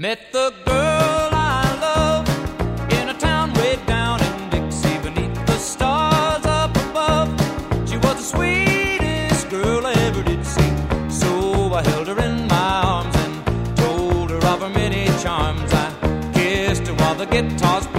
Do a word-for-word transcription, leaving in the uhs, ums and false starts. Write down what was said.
Met the girl I love in a town way down in Dixie, beneath the stars up above. She was the sweetest girl I ever did see. So I held her in my arms and told her of her many charms. I kissed her while the guitars